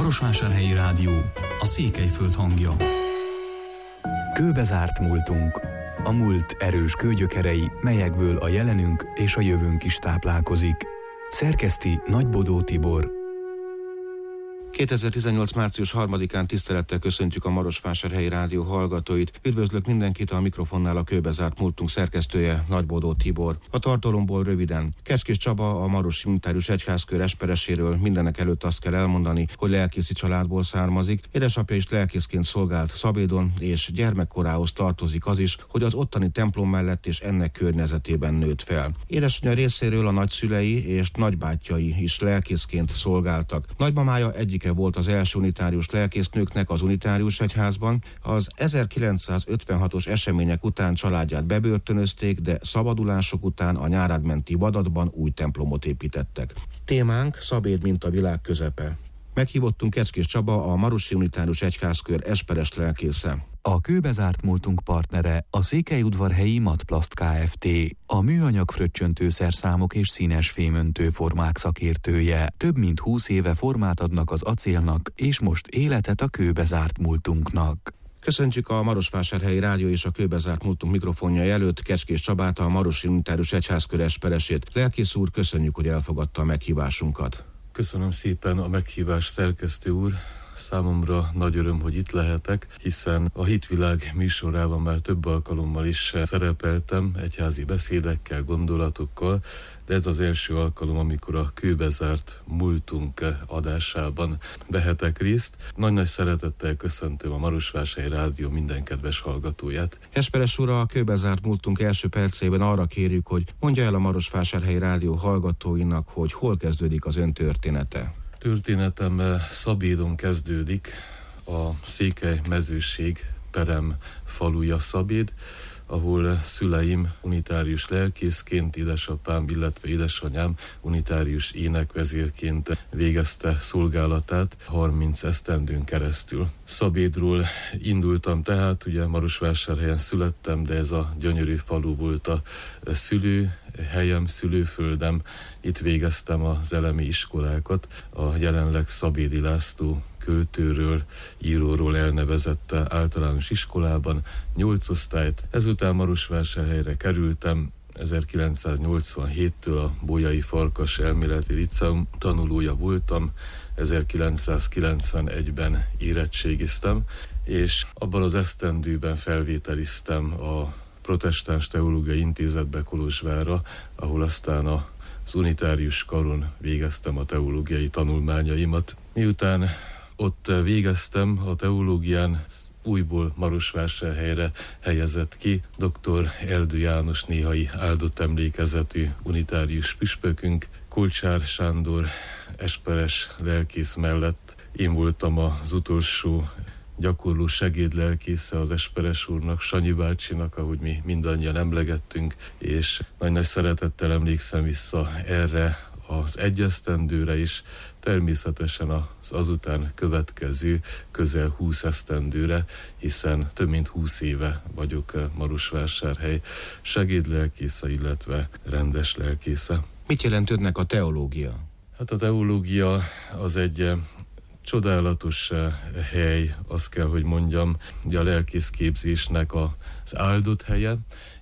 Marosvásárhelyi Rádió, a Székelyföld hangja. Kőbezárt múltunk. A múlt erős kőgyökerei, melyekből a jelenünk és a jövőnk is táplálkozik. Szerkeszti Nagybodó Tibor. 2018. március 3-án tisztelettel köszöntjük a Marosvásárhelyi Rádió hallgatóit. Üdvözlök mindenkit, a mikrofonnál a Kőbezárt múltunk szerkesztője, Nagybodó Tibor. A tartalomból röviden. Kecskés Csaba, a Marosi Unitárius Egyházkör espereséről mindenek előtt azt kell elmondani, hogy lelkészi családból származik. Édesapja is lelkészként szolgált Szabédon, és gyermekkorához tartozik az is, hogy az ottani templom mellett és ennek környezetében nőtt fel. Édesanyja részéről a nagyszülei és nagybátyjai is lelkészként szolgáltak. Nagymamája egyike volt az első unitárius lelkésznőknek az unitárius egyházban. Az 1956-os események után családját bebörtönözték, de szabadulások után a Nyárádmenti Badatban új templomot építettek. Témánk Szabéd, mint a világ közepe. Meghívottunk Kecskés Csaba, a Marosi Unitárius Egyházkör esperes lelkésze. A Kőbezárt múltunk partnere a Székelyudvarhelyi Matplast Kft., a műanyag fröccsöntőszerszámok és színes fémöntő formák szakértője. Több mint 20 éve formát adnak az acélnak, és most életet a Kőbezárt múltunknak. Köszöntjük a Marosvásárhelyi Rádió és a Kőbezárt múltunk mikrofonja előtt Kecskés Csabát, a Marosi Unitárius Egyházkör esperesét. Lelkész úr, köszönjük, hogy elfogadta a meghívásunkat. Köszönöm szépen a meghívást, szerkesztő úr. Számomra nagy öröm, hogy itt lehetek, hiszen a Hitvilág műsorában már több alkalommal is szerepeltem, egyházi beszédekkel, gondolatokkal, de ez az első alkalom, amikor a Kőbezárt múltunk adásában vehetek részt. Nagy-nagy szeretettel köszöntöm a Marosvásárhelyi Rádió minden kedves hallgatóját. Esperes úr, a Kőbezárt múltunk első percében arra kérjük, hogy mondja el a Marosvásárhelyi Rádió hallgatóinak, hogy hol kezdődik az ön története. Történetem Szabédon kezdődik, a Székely mezőség perem faluja Szabéd, ahol szüleim unitárius lelkészként, édesapám, illetve édesanyám unitárius énekvezérként végezte szolgálatát 30 esztendőn keresztül. Szabédról indultam tehát, ugye Marosvásárhelyen születtem, de ez a gyönyörű falu volt a szülőhelyem, szülőföldem. Itt végeztem az elemi iskolákat, a jelenleg Szabédi László költőről, íróról elnevezett általános iskolában 8 osztályt. Ezután Marosvásárhelyre kerültem, 1987-től a Bolyai Farkas Elméleti Liceum tanulója voltam, 1991-ben érettségiztem, és abban az esztendőben felvételiztem a Protestáns Teológiai Intézetbe Kolozsvárra, ahol aztán az unitárius karon végeztem a teológiai tanulmányaimat. Miután ott végeztem a teológián, újból Marosvásárhelyre helyezett ki dr. Erdő János néhai áldott emlékezetű unitárius püspökünk, Kolcsár Sándor esperes lelkész mellett. Én voltam az utolsó gyakorló segédlelkésze az esperes úrnak, Sanyi bácsinak, ahogy mi mindannyian emlegettünk, és nagy-nagy szeretettel emlékszem vissza erre az egy esztendőre is, természetesen az azután következő közel 20 esztendőre, hiszen több mint 20 éve vagyok Marosvásárhely segédlelkésze, illetve rendes lelkésze. Mit jelent önnek a teológia? Hát a teológia az egy csodálatos hely, azt kell, hogy mondjam, ugye a lelkészképzésnek az áldott helye,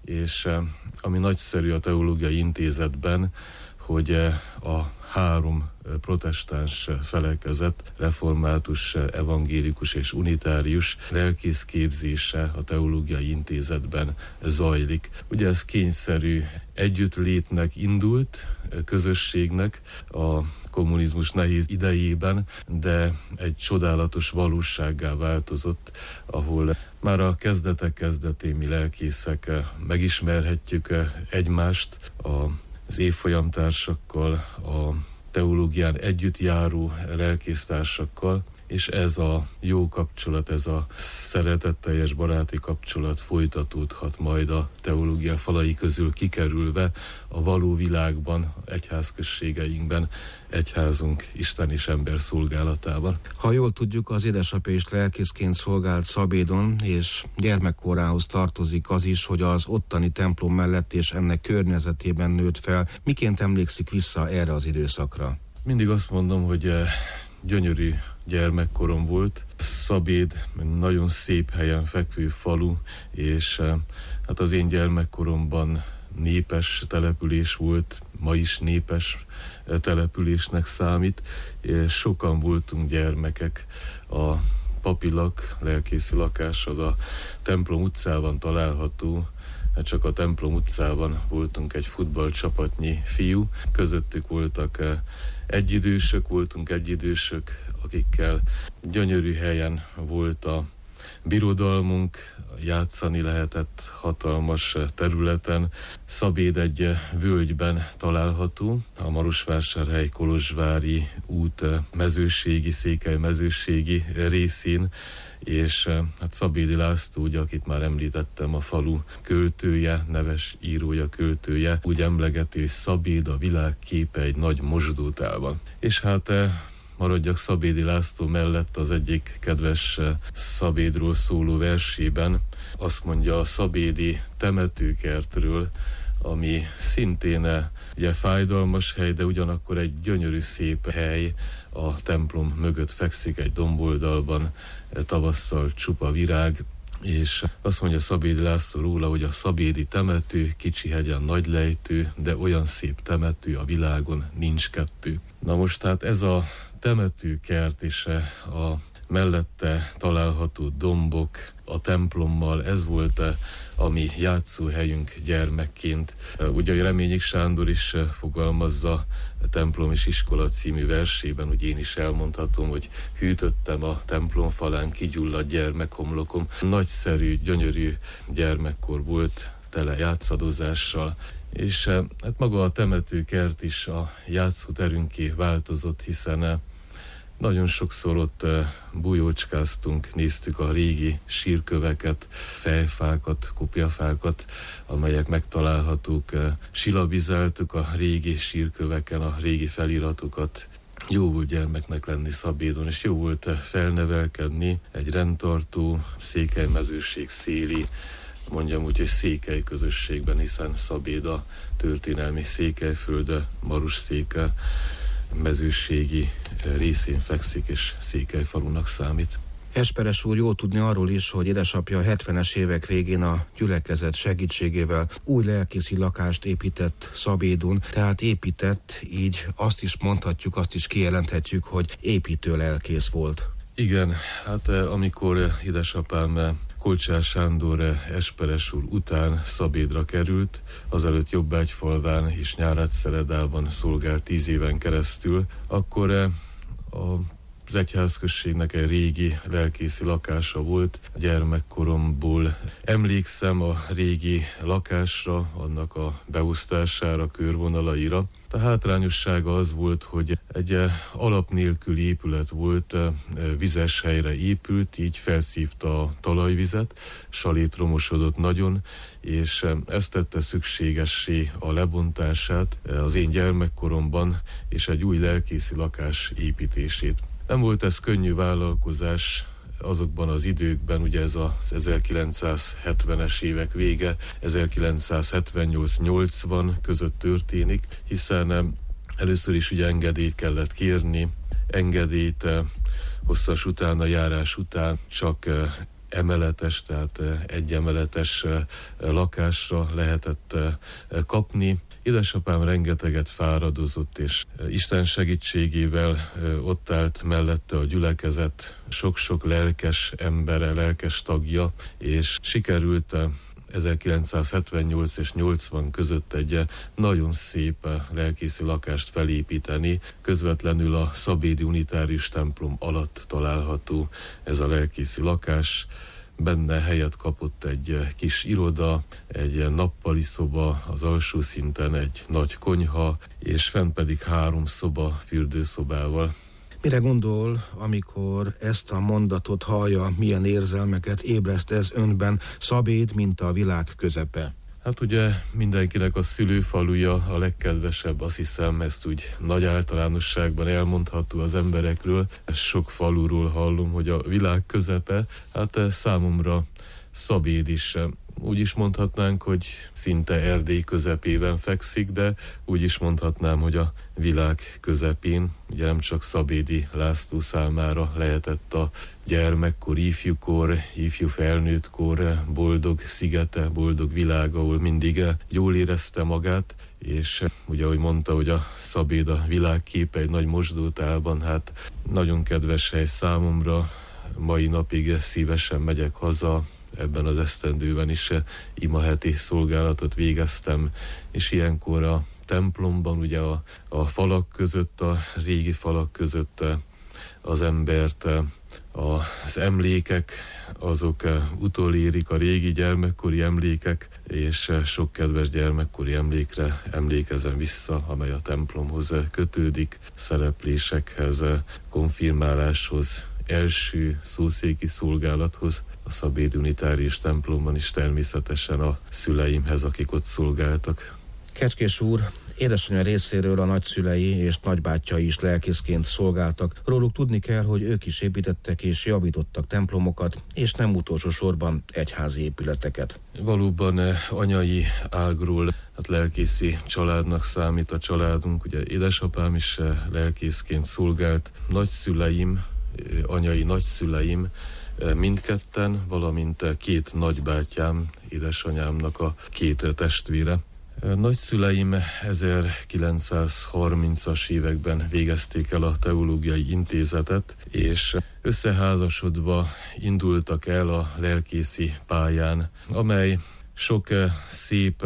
és ami nagyszerű a Teológiai Intézetben, hogy a 3 protestáns felekezet, református, evangélikus és unitárius lelkészképzése a Teológiai Intézetben zajlik. Ugye ez kényszerű együttlétnek indult, közösségnek a kommunizmus nehéz idejében, de egy csodálatos valósággá változott, ahol már a kezdetek kezdetén mi lelkészek megismerhetjük egymást, az évfolyamtársakkal, a teológián együtt járó lelkésztársakkal, és ez a jó kapcsolat, ez a szeretetteljes baráti kapcsolat folytatódhat majd a teológia falai közül kikerülve a való világban, egyházközségeinkben, egyházunk Isten és ember szolgálatában. Ha jól tudjuk, az édesapja is lelkészként szolgált Szabédon, és gyermekkorához tartozik az is, hogy az ottani templom mellett és ennek környezetében nőtt fel. Miként emlékszik vissza erre az időszakra? Mindig azt mondom, hogy gyönyörű gyermekkorom volt. Szabéd nagyon szép helyen fekvő falu, és hát az én gyermekkoromban népes település volt, ma is népes településnek számít, és sokan voltunk gyermekek. A papilak, lelkészi lakás az a templom utcában található, csak a templom utcában voltunk egy futballcsapatnyi fiú, közöttük voltak voltunk egyidősök, akikkel gyönyörű helyen volt a birodalmunk, játszani lehetett hatalmas területen. Szabéd egy völgyben található, a Marosvásárhely-Kolozsvári út mezőségi, Székely mezőségi részén, és hát Szabédi László, ugye, akit már említettem, a falu költője, neves írója, költője, úgy emlegeti, hogy Szabéd a világ képe egy nagy mosdótálban. És hát maradjak Szabédi László mellett, az egyik kedves Szabédról szóló versében azt mondja a szabédi temetőkertről, ami szintén ugye fájdalmas hely, de ugyanakkor egy gyönyörű szép hely, a templom mögött fekszik egy domboldalban, tavasszal csupa virág, és azt mondja Szabédi László róla, hogy a szabédi temető kicsi hegyen nagy lejtő, de olyan szép temető a világon nincs kettő. Na most hát ez a temetőkert és a mellette található dombok a templommal, ez volt a mi játszóhelyünk gyermekként. Ugye Reményik Sándor is fogalmazza a Templom és Iskola című versében, hogy én is elmondhatom, hogy hűtöttem a templom falán kigyulladt gyermekhomlokom. Nagyszerű, gyönyörű gyermekkor volt, tele játszadozással, és hát maga a temetőkert is a játszóterünké változott, hiszen nagyon sokszor ott bujócskáztunk, néztük a régi sírköveket, fejfákat, kopjafákat, amelyek megtalálhatók. Silabizáltuk a régi sírköveken a régi feliratokat. Jó volt gyermeknek lenni Szabédon, és jó volt felnevelkedni egy rendtartó, Székely mezőség széli, mondjam úgy, hogy székely közösségben, hiszen Szabéd a történelmi Székelyföld, Marosszéke mezőségi részén fekszik, és Székelyfalunak számít. Esperes úr, jó tudni arról is, hogy édesapja a 70-es évek végén a gyülekezet segítségével új lelkészi lakást épített Szabédon, tehát épített, így azt is mondhatjuk, azt is kijelenthetjük, hogy építő lelkész volt. Igen, hát amikor édesapám Kolcsár Sándor Esperes úr után Szabédra került, azelőtt Jobbágyfalván és Nyárádszeredában szolgált 10 éven keresztül, akkor az egyházközségnek egy régi lelkészi lakása volt. A gyermekkoromból emlékszem a régi lakásra, annak a beosztására, körvonalaira. A hátrányossága az volt, hogy egy alap nélküli épület volt, vizes helyre épült, így felszívta a talajvizet, salét romosodott nagyon, és ezt tette szükségessé a lebontását az én gyermekkoromban, és egy új lelkészi lakás építését. Nem volt ez könnyű vállalkozás azokban az időkben, ugye ez az 1970-es évek vége, 1978-80 között történik, hiszen először is ugye engedélyt kellett kérni, engedélyt hosszas utánajárás után csak emeletes, tehát egyemeletes lakásra lehetett kapni. Édesapám rengeteget fáradozott, és Isten segítségével ott állt mellette a gyülekezet, sok-sok lelkes embere, lelkes tagja, és sikerült 1978 és 80 között egy nagyon szép lelkészi lakást felépíteni. Közvetlenül a szabédi unitárius templom alatt található ez a lelkészi lakás. Benne helyet kapott egy kis iroda, egy nappali szoba, az alsó szinten egy nagy konyha, és fent pedig 3 szoba fürdőszobával. Mire gondol, amikor ezt a mondatot hallja, milyen érzelmeket ébreszt ez önben, Szabéd, mint a világ közepe? Hát ugye mindenkinek a szülőfaluja a legkedvesebb, azt hiszem, ezt úgy nagy általánosságban elmondható az emberekről. Sok faluról hallom, hogy a világ közepe, hát számomra Szabéd is úgy is mondhatnánk, hogy szinte Erdély közepében fekszik, de úgy is mondhatnám, hogy a világ közepén. Ugye nem csak Szabédi László számára lehetett a gyermekkor, ifjúkor, ifjú felnőttkor boldog szigete, boldog világ, ahol mindig jól érezte magát, és ugye, ahogy mondta, hogy a Szabéd a világképe egy nagy mosdótálban, hát nagyon kedves hely számomra, mai napig szívesen megyek haza. Ebben az esztendőben is imaheti szolgálatot végeztem, és ilyenkor a templomban, ugye a falak között, a régi falak között az embert az emlékek, azok utolérik, a régi gyermekkori emlékek, és sok kedves gyermekkori emlékre emlékezem vissza, amely a templomhoz kötődik, szereplésekhez, konfirmáláshoz, első szószéki szolgálathoz, a Szabéd Unitárius templomban is természetesen a szüleimhez, akik ott szolgáltak. Kecskés úr, édesanyja részéről a nagyszülei és nagybátyjai is lelkészként szolgáltak. Róluk tudni kell, hogy ők is építettek és javítottak templomokat, és nem utolsó sorban egyházi épületeket. Valóban anyai ágról, hát lelkészi családnak számít a családunk. Ugye édesapám is lelkészként szolgált, nagyszüleim, anyai nagyszüleim mindketten, valamint két nagybátyám, édesanyámnak a két testvére. Nagyszüleim 1930-as években végezték el a Teológiai Intézetet, és összeházasodva indultak el a lelkészi pályán, amely sok szép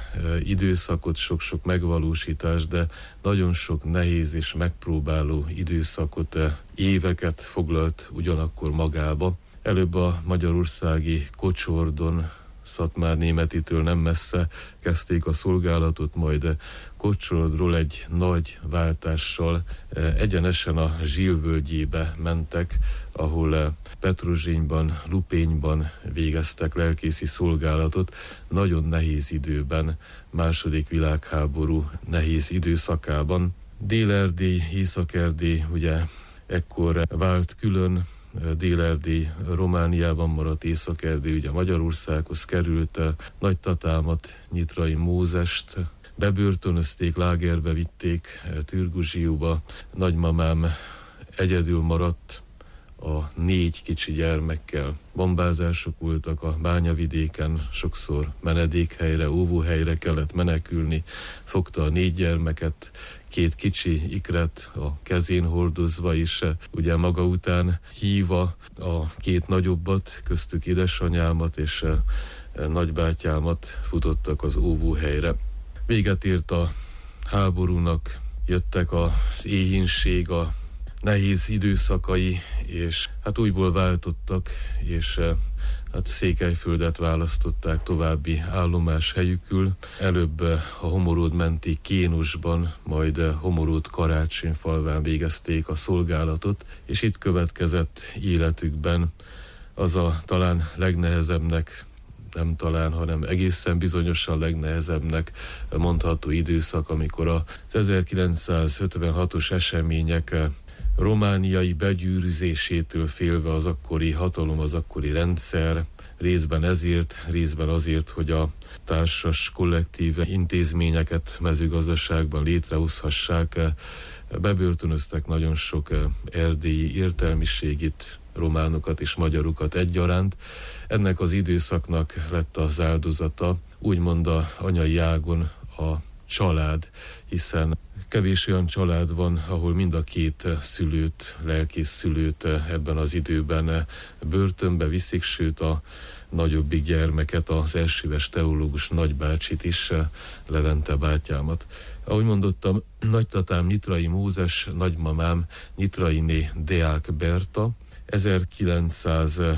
időszakot, sok-sok megvalósítás, de nagyon sok nehéz és megpróbáló időszakot, éveket foglalt ugyanakkor magába. Előbb a magyarországi Kocsordon, Szatmárnémetitől nem messze kezdték a szolgálatot, majd Kocsordról egy nagy váltással egyenesen a Zsil völgyébe mentek, ahol Petrozsényban, Lupényban végeztek lelkészi szolgálatot. Nagyon nehéz időben, második világháború nehéz időszakában. Dél-Erdély, Észak-Erdély ugye ekkor vált külön, Dél-Erdély Romániában maradt, Észak-Erdély ugye Magyarországhoz került, nagytatámat, Nyitrai Mózest bebörtönözték, lágerbe vitték Türguzsiúba, nagymamám egyedül maradt a 4 kicsi gyermekkel. Bombázások voltak a Bányavidéken, sokszor menedékhelyre, óvóhelyre kellett menekülni, fogta a 4 gyermeket, 2 kicsi ikret a kezén hordozva is, ugye maga után hívva a 2 nagyobbat, köztük édesanyámat és nagybátyámat futottak az óvóhelyre. Véget ért a háborúnak, jöttek az éhínség, a nehéz időszakai, és hát újból váltottak, és hát Székelyföldet választották további állomás helyükül. Előbb a Homoród menti Kénusban, majd Homoród Karácsonyfalván végezték a szolgálatot, és itt következett életükben az a talán legnehezebbnek, nem talán, hanem egészen bizonyosan legnehezebbnek mondható időszak, amikor az 1956-os események romániai begyűrűzésétől félve az akkori hatalom, az akkori rendszer, részben ezért, részben azért, hogy a társas kollektív intézményeket mezőgazdaságban létrehozhassák, bebörtönöztek nagyon sok erdélyi értelmiségit, románokat és magyarokat egyaránt. Ennek az időszaknak lett az áldozata, úgymond a anyai ágon a család, hiszen kevés olyan család van, ahol mind a 2 szülőt, lelkész szülőt ebben az időben börtönbe viszik, sőt a nagyobbik gyermeket, az elsőves teológus nagybácsit is, Levente bátyámat. Ahogy mondottam, nagytatám Nyitrai Mózes, nagymamám Nyitrainé Deák Berta, 1958-tól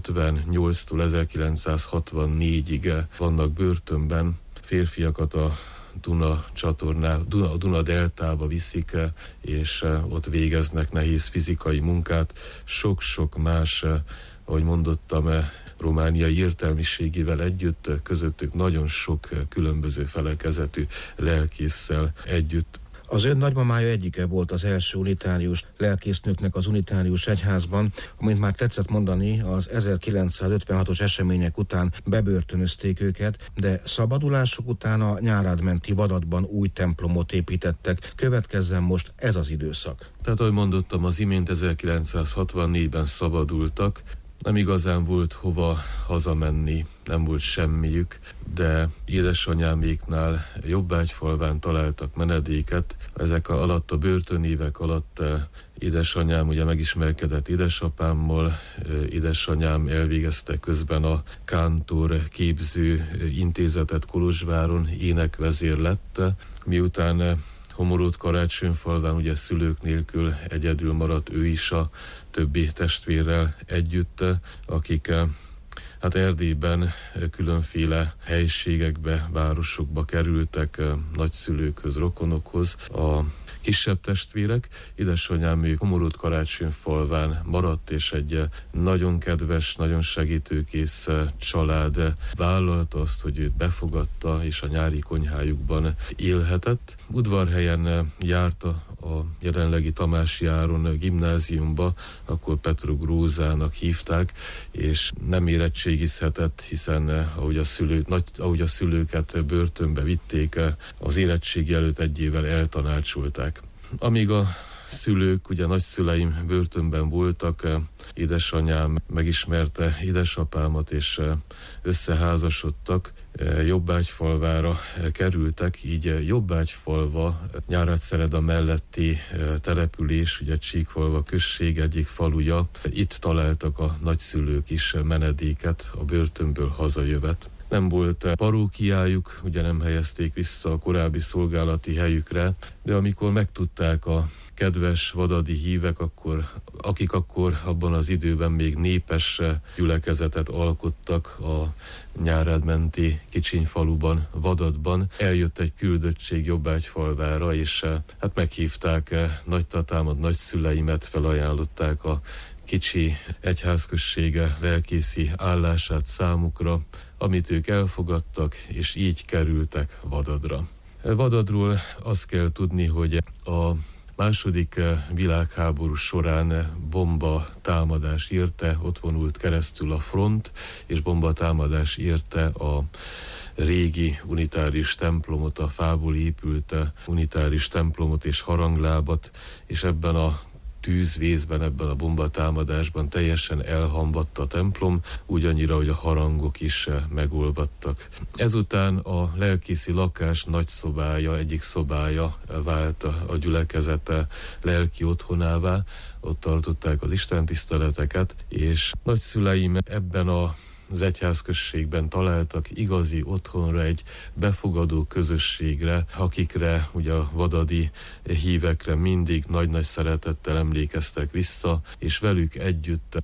1964-ig vannak börtönben, férfiakat a Duna deltába viszik, és ott végeznek nehéz fizikai munkát. Sok-sok más, ahogy mondottam, romániai értelmiségével együtt, közöttük nagyon sok különböző felekezetű lelkésszel együtt. Az ön nagymamája egyike volt az első unitárius lelkésznőknek az unitárius egyházban, amint már tetszett mondani, az 1956-os események után bebörtönözték őket, de szabadulásuk után a Nyárádmenti Vadatban új templomot építettek. Következzen most ez az időszak. Tehát, ahogy mondottam, az imént 1964-ben szabadultak, nem igazán volt hova hazamenni, nem volt semmiük, de édesanyáméknál Jobbágyfalván találtak menedéket. Ezek alatt, a börtönévek alatt édesanyám ugye megismerkedett édesapámmal, édesanyám elvégezte közben a kántor képző intézetet Kolozsváron, énekvezér lett, miután Homoród Karácsonyfalván ugye szülők nélkül egyedül maradt ő is a többi testvérrel együtt, akik hát Erdélyben különféle helységekbe, városokba kerültek, nagyszülőkhöz, rokonokhoz. A kisebb testvérek, édesanyám ő Homoród Karácsonyfalván maradt, és egy nagyon kedves, nagyon segítőkész család vállalta azt, hogy őt befogadta, és a nyári konyhájukban élhetett. Udvarhelyen járta a jelenlegi Tamási Áron gimnáziumba, akkor Petrogrózának hívták, és nem érettségizhetett, hiszen ahogy a szülőket börtönbe vitték, az érettségi előtt egy évvel eltanácsolták. Amíg a szülők, ugye nagyszüleim börtönben voltak, édesanyám megismerte édesapámat, és összeházasodtak, Jobbágyfalvára kerültek, így Jobbágyfalva, Nyárádszereda melletti település, ugye Csíkfalva község egyik faluja, itt találtak a nagyszülők is menedéket, a börtönből hazajövet. Nem volt parókiájuk, ugye nem helyezték vissza a korábbi szolgálati helyükre, de amikor megtudták a kedves vadadi hívek, akik akkor abban az időben még népes gyülekezetet alkottak a Nyárádmenti Kicsinyfaluban, Vadatban, eljött egy küldöttség Jobbágyfalvára, és hát meghívták nagytatámat, nagyszüleimet, felajánlották a kicsi egyházközsége lelkészi állását számukra, amit ők elfogadtak, és így kerültek Vadadra. Vadadról azt kell tudni, hogy a második világháború során bomba támadás érte, ott vonult keresztül a front, és bomba támadás érte a régi unitárius templomot, a fából épült unitárius templomot és haranglábat, és ebben a tűzvészben, ebben a bombatámadásban teljesen elhamvadt a templom, úgy annyira, hogy a harangok is megolvadtak. Ezután a lelkészi lakás nagyszobája, egyik szobája vált a gyülekezete lelki otthonává, ott tartották az istentiszteleteket, és nagyszüleim ebben az egyházközségben találtak igazi otthonra, egy befogadó közösségre, akikre, ugye a vadadi hívekre mindig nagy-nagy szeretettel emlékeztek vissza, és velük együtt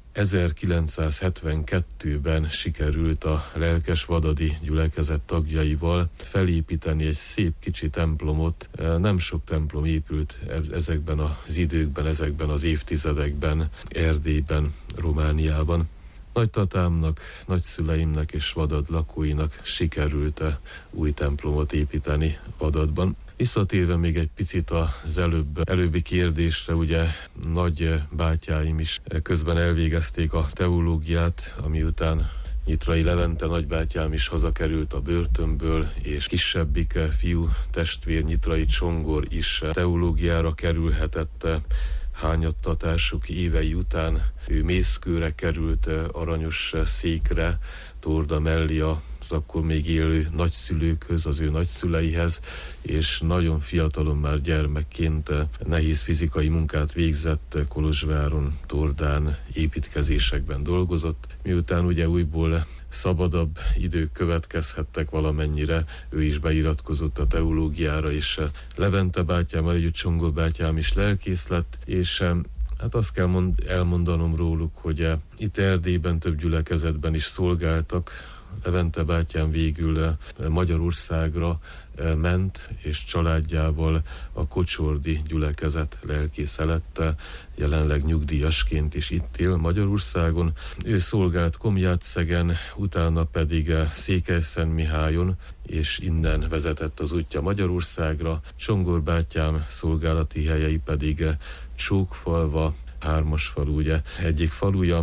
1972-ben sikerült a lelkes vadadi gyülekezet tagjaival felépíteni egy szép kicsi templomot. Nem sok templom épült ezekben az időkben, ezekben az évtizedekben, Erdélyben, Romániában. Nagytatámnak, nagyszüleimnek és Vadad lakóinak sikerült új templomot építeni Vadadban. Visszatérve még egy picit az előbbi kérdésre, ugye nagy bátyáim is közben elvégezték a teológiát, ami után Nyitrai Levente nagybátyám is hazakerült a börtönből, és kisebbik fiú testvér Nyitrai Csongor is teológiára kerülhetett. Hányattatásuk évei után ő Mészkőre került, aranyos székre, torda mellé az akkor még élő nagyszülőkhöz, az ő nagyszüleihez, és nagyon fiatalon már gyermekként nehéz fizikai munkát végzett, Kolozsváron, Tordán, építkezésekben dolgozott. Miután ugye újból szabadabb idők következhettek valamennyire, ő is beiratkozott a teológiára, és Levente bátyámmal együtt Csongor bátyám is lelkész lett, és Hát azt kell elmondanom róluk, hogy itt Erdélyben több gyülekezetben is szolgáltak. Levente bátyám végül Magyarországra ment, és családjával a kocsordi gyülekezet lelkésze lett, jelenleg nyugdíjasként is itt él Magyarországon. Ő szolgált Komjátszegen, utána pedig Székelyszentmihályon, és innen vezetett az útja Magyarországra. Csongor bátyám szolgálati helyei pedig Csókfalva, Hármasfalu, ugye egyik faluja,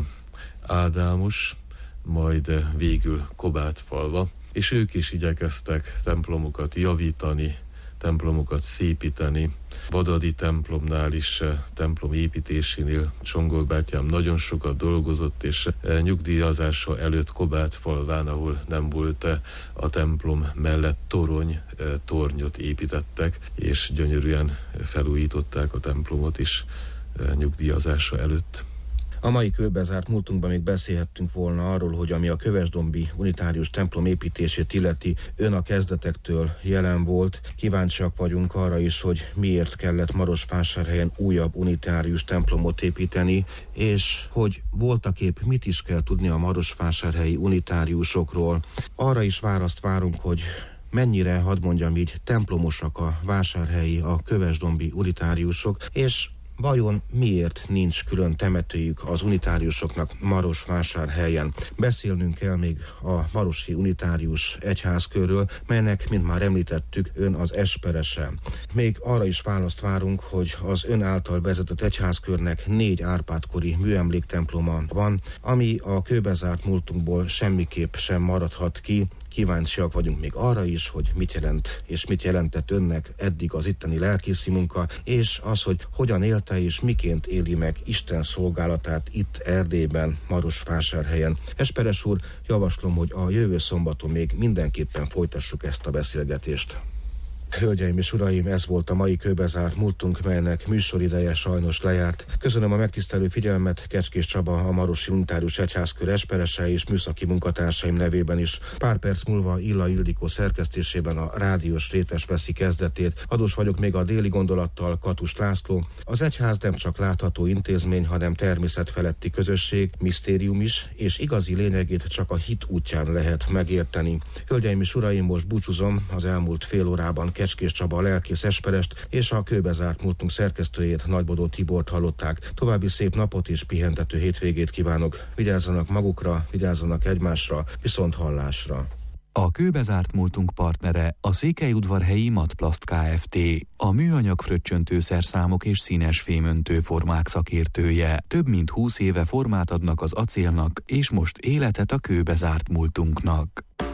Ádámos, majd végül Kobátfalva, és ők is igyekeztek templomokat javítani, templomokat szépíteni. Vadadi templomnál is, templom építésénél Csongor bátyám nagyon sokat dolgozott, és nyugdíjazása előtt Kobátfalván, ahol nem volt a templom mellett torony, tornyot építettek, és gyönyörűen felújították a templomot is nyugdíjazása előtt. A mai kőbezárt múltunkban még beszélhettünk volna arról, hogy ami a kövesdombi unitárius templom építését illeti, ön a kezdetektől jelen volt. Kíváncsiak vagyunk arra is, hogy miért kellett Marosvásárhelyen újabb unitárius templomot építeni, és hogy voltaképp mit is kell tudni a marosvásárhelyi unitáriusokról. Arra is választ várunk, hogy mennyire, hadd mondjam így, templomosak a vásárhelyi, a kövesdombi unitáriusok, és vajon miért nincs külön temetőjük az unitáriusoknak Marosvásárhelyen? Beszélnünk kell még a marosi unitárius egyházkörről, melynek, mint már említettük, ön az esperese. Még arra is választ várunk, hogy az ön által vezetett egyházkörnek 4 Árpád-kori műemléktemploma van, ami a kőbezárt múltunkból semmiképp sem maradhat ki. Kíváncsiak vagyunk még arra is, hogy mit jelent és mit jelentett önnek eddig az itteni lelkészi munka, és az, hogy hogyan élte és miként éli meg Isten szolgálatát itt Erdélyben, Marosvásárhelyen. Esperes úr, javaslom, hogy a jövő szombaton még mindenképpen folytassuk ezt a beszélgetést. Hölgyeim és uraim, ez volt a mai kőbezárt múltunk, melynek műsorideje sajnos lejárt. Köszönöm a megtisztelő figyelmet, Kecskés Csaba, a Marosi Unitárius Egyházkör esperese és műszaki munkatársaim nevében is. Pár perc múlva Illa Ildikó szerkesztésében a Rádiós Rétes veszi kezdetét. Adós vagyok még a déli gondolattal, Katus László. Az egyház nem csak látható intézmény, hanem természetfeletti közösség, misztérium is, és igazi lényegét csak a hit útján lehet megérteni. Hölgyeim és uraim, most búcsúzom, az elmúlt fél órában Kecskés Csaba, a lelkész esperest, és a kőbezárt múltunk szerkesztőjét, Nagybodó Tibort hallották. További szép napot és pihentető hétvégét kívánok. Vigyázzanak magukra, vigyázzanak egymásra, viszont hallásra. A kőbezárt múltunk partnere a Székelyudvarhelyi Matplast Kft. A műanyag fröccsöntőszerszámok és színes fémöntő formák szakértője. Több mint 20 éve formát adnak az acélnak, és most életet a kőbezárt múltunknak.